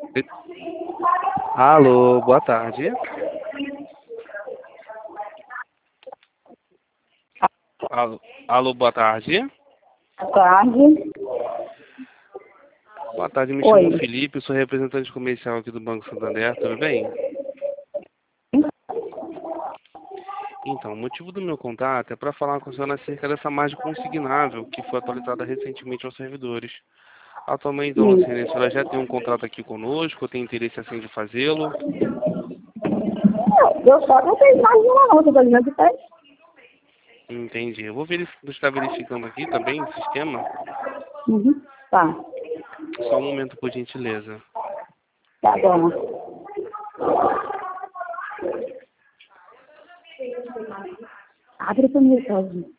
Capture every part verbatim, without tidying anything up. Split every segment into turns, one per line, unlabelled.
Alô, boa tarde. Alô, alô, boa tarde.
Boa tarde.
Boa tarde, me chamo
Oi.
Felipe, sou representante comercial aqui do Banco Santander, tudo bem? Então, o motivo do meu contato é para falar com a senhora acerca dessa margem consignável que foi atualizada recentemente aos servidores. Atualmente, dona
Sim.
Luciana, a senhora já tem um contrato aqui conosco, tem interesse assim de fazê-lo?
Eu só não tenho mais uma não, tô fazendo que tem.
Entendi. Eu vou verif estar verificando aqui também o sistema.
Uhum. Tá.
Só um momento, por gentileza.
Tá bom. Abre pra mim, sozinho.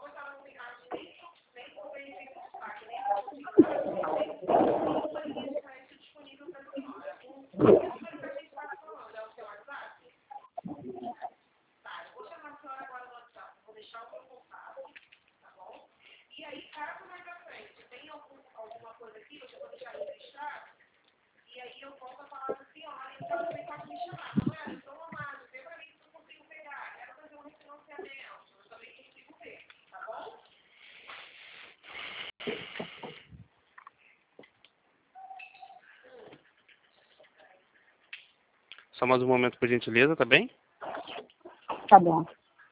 Só mais um momento, por gentileza, tá bem?
Tá bom.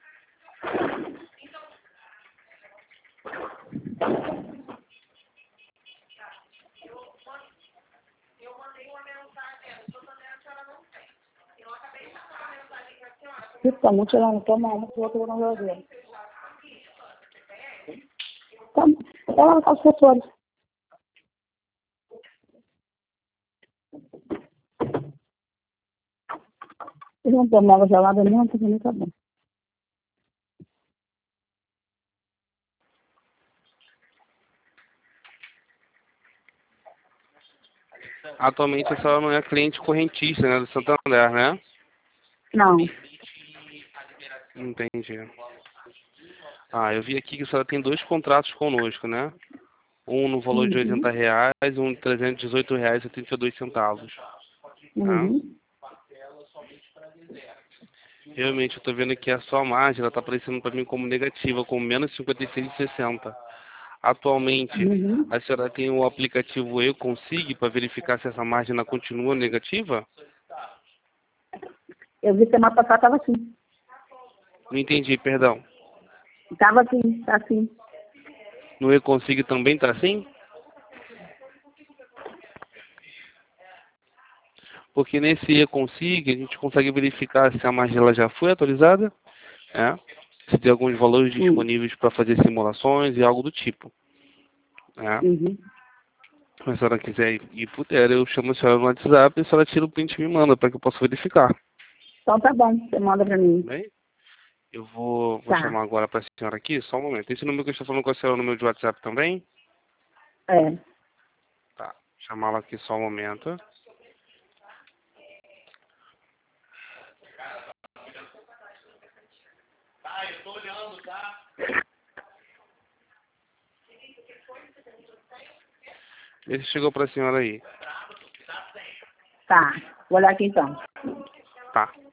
Fica muito tirando, toma uma pro outro não vai ver. Tá. Ela não tá assessora. Se não tomar água gelada, não, tá bem, tá bom.
Atualmente a senhora não é cliente correntista, né, do Santander, né?
Não.
Entendi. Ah, eu vi aqui que a senhora tem dois contratos conosco, né? Um no valor de
Uhum.
oitenta reais e um de trezentos e dezoito reais e trinta e dois centavos. Tá?
Uhum.
Realmente, eu estou vendo que a sua margem está aparecendo para mim como negativa, com menos cinquenta e seis vírgula sessenta. Atualmente,
Uhum.
a senhora tem o aplicativo Eu Consigo para verificar se essa margem ainda continua negativa?
Eu vi semana passada, tava assim.
Não entendi, perdão.
Tava assim, tá assim.
No Eu Consigo também está assim? Porque nesse Eu Consigo a gente consegue verificar se a margem ela já foi atualizada, né? Se tem alguns valores
Hum.
disponíveis para fazer simulações e algo do tipo, né?
Uhum.
Se a senhora quiser ir e puder, eu chamo a senhora no WhatsApp e a senhora tira o print e me manda para que eu possa verificar.
Então tá bom, você manda pra
Tudo
mim.
bem? Eu vou, vou
Tá.
chamar agora para a senhora aqui, só um momento. Esse número que eu estou falando com a senhora é o número de WhatsApp também?
É.
Tá. Chamá-la aqui só um momento. Esse chegou para a senhora aí.
Tá. Vou olhar aqui então.
Tá.